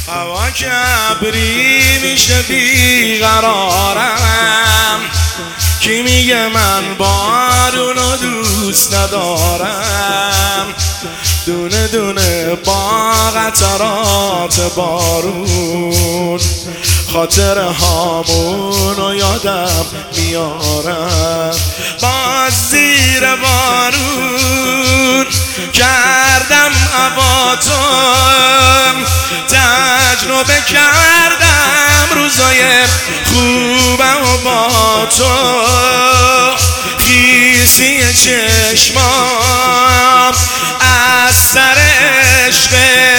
هوا که ابری میشه بیقرارم، کی میگه من بارونو دوست ندارم؟ دونه دونه با قطرات بارون خاطر هامونو یادم میارم. باز زیر بارون کردم عباتو، تجربه کردم روزای خوبم و با تو. خیسی چشمام از سر عشقه،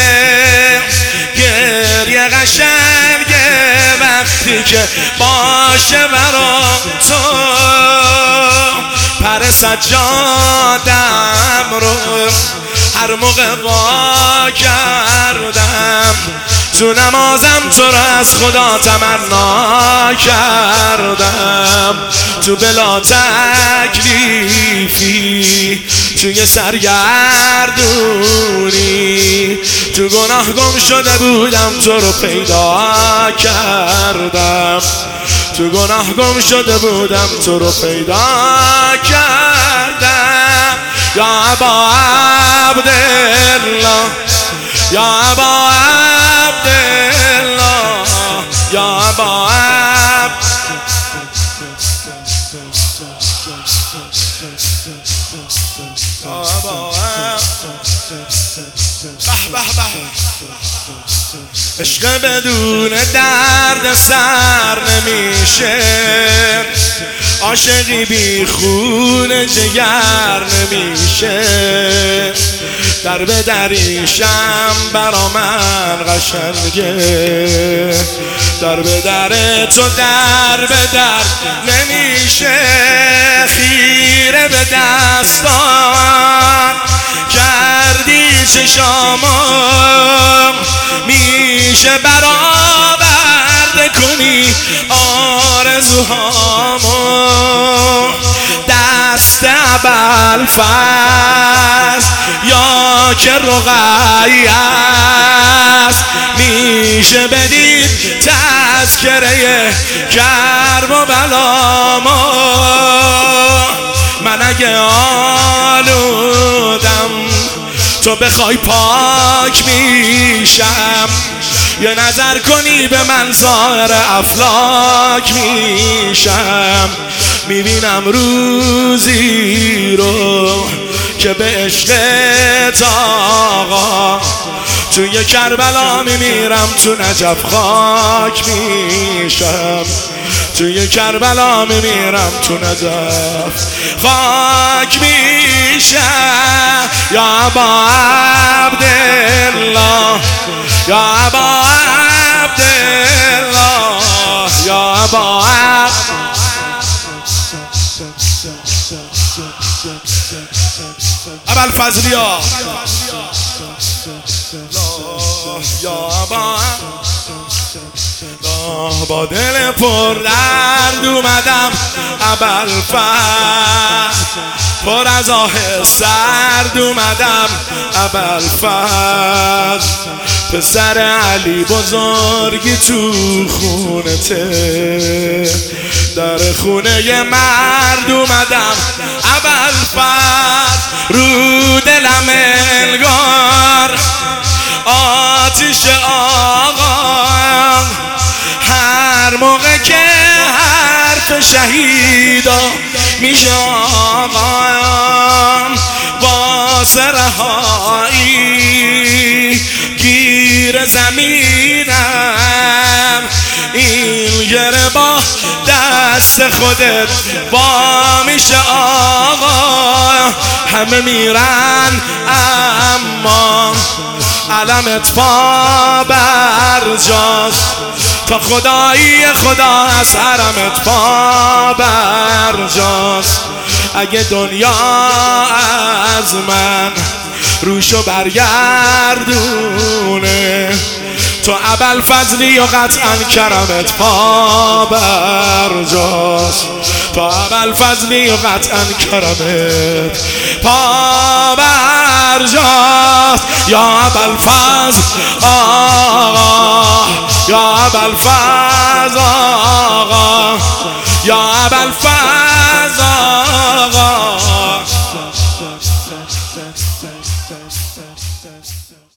گریه قشنگه وقتی که باشه برا تو. پر سجادم رو هر موقع وا کردم، تو نمازم تو را از خدا تمنا کردم. تو بلا تکلیفی توی سرگردونی، تو گناه گم شده بودم تو رو پیدا کردم. تو گناه گم شده بودم تو رو پیدا کردم. یا ابا عبدالله، یا ابا عبدالله، یا ابا عشق بدون درد سر نمیشه، عاشقی بی خون جگر نمیشه. در به دریشم برا من قشنگه، در به در تو در به در نمیشه. خیره به دستان کردی چشامو، میشه برآورده کنی آرزوهامو. دست ابوالفضل یا که رقیه است، میشه بدید تذکره کرب و بلامو. من اگه آلودم تو بخوای پاک میشم، یه نظر کنی به من ظاهر افلاک میشم. میبینم روزی رو که به عشق آقا توی کربلا میمیرم، تو نجف خاک میشم. توی کربلا میمیرم، تو نجف خاک میشم. یا ابا عبدالله، یا ابا عبدالله، یا ابا ابوالفضلیا، یا ابا با دل پر درد اومدم ابوالفضل، پر از آه سرد اومدم ابوالفضل. پسر علی بزرگی تو خونته، در خونه مرد اومدم ابوالفضل. رو دلم انگار آتش آقا، هر موقع که حرف شهیدا میشه آقا. واسه رهایی گیر زمینم، این گره با دست خودت با میشه آقا. همه میرن اما علمت پا برجاست، تا خدایی خدا از حرمت پا برجاست. اگه دنیا از من روشو برگردونه، تو ابوالفضلی و قطعا کرمت پا برجاست. تو ابوالفضلی و قطعا کرمت پا برجاست. یا ابوالفضل آقا ابوالفضل آقا، یا ابوالفضل آقا.